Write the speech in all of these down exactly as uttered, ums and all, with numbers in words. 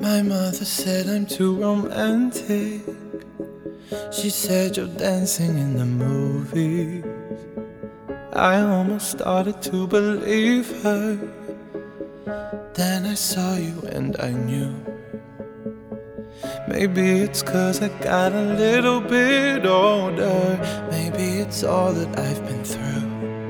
My mother said I'm too romantic. She said you're dancing in the movies. I almost started to believe her. Then I saw you and I knew. Maybe it's 'cause I got a little bit older. Maybe it's all that I've been through.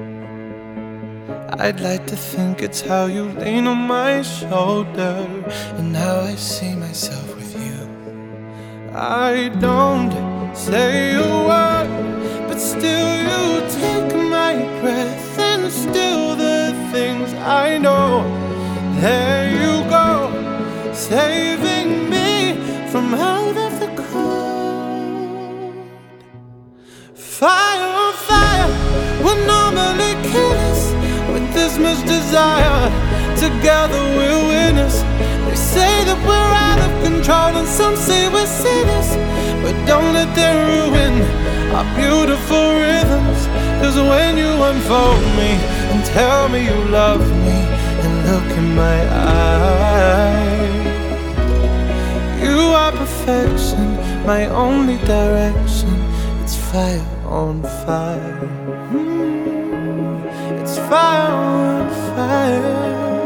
I'd like to think it's how you lean on my shoulder and how I see myself with you. I don't say a word, but still you take my breath, and still the things I know. There you go, saving me from out of the cold. Fire on fire, we're normally killers with this much desire. Together we're winners. They say that we're out of control and some say we're sinners, but don't let them ruin our beautiful rhythms. 'Cause when you unfold me and tell me you love me and look in my eyes, you are perfection, my only direction. It's fire on fire. Mm, it's fire on fire.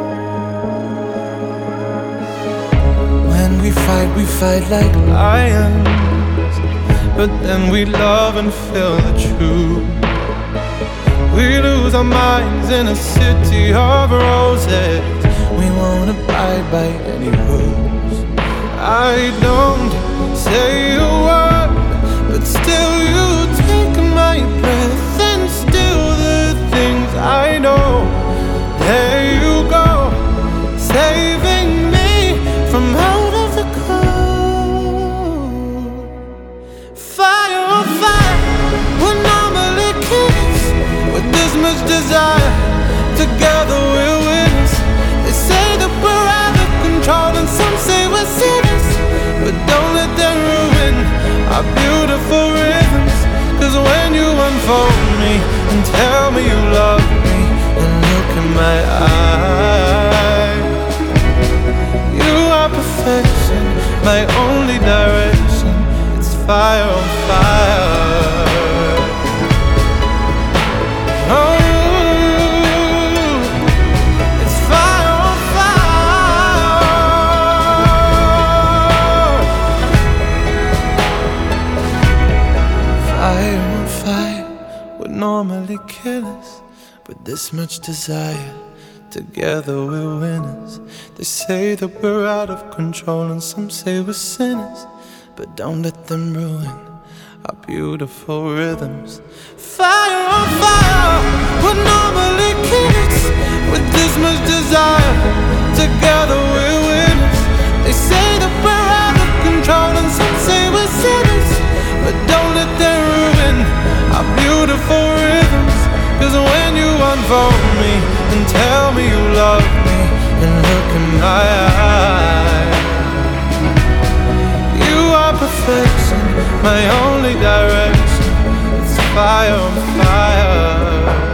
When we fight, we fight like lions, but then we love and feel the truth. We lose our minds in a city of roses. We won't abide by any rules. I don't say a word, but still you take my breath, and still the things I know. There you go, saving me from out of the cold. Fire on fire, we're normally kids with this much desire. Together we're winners. They say that we're out of control and some say we're sinners, but don't let them ruin our beautiful rhythms. 'Cause when you unfold me and tell me you love me and look in my eyes, you are perfection, my only direction. It's fire on fire. Oh, it's fire on fire. Fire on fire, we're normally killers with this much desire. Together we're winners. They say that we're out of control and some say we're sinners, but don't let them ruin our beautiful rhythms. Fire on fire, we're normally kids with this much desire. Together we're winners. They say that we're out of control and some say we're sinners, but don't let them ruin our beautiful rhythms. 'Cause when you unfold me and tell me you love me and look in my eyes, you are perfection, my only direction. It's fire on fire.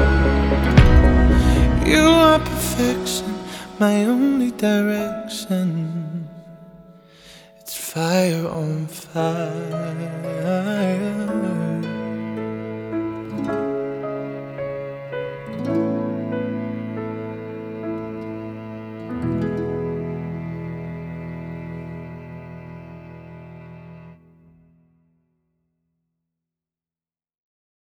You are perfection, my only direction. It's fire on fire.